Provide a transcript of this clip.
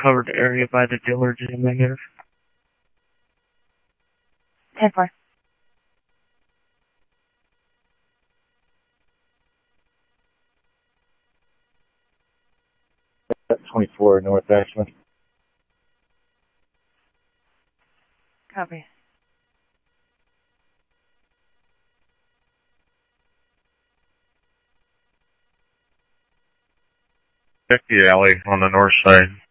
covered area by the Dillards in negative. 10-4. That's 24 North Ashland. Copy. Check the alley on the north side.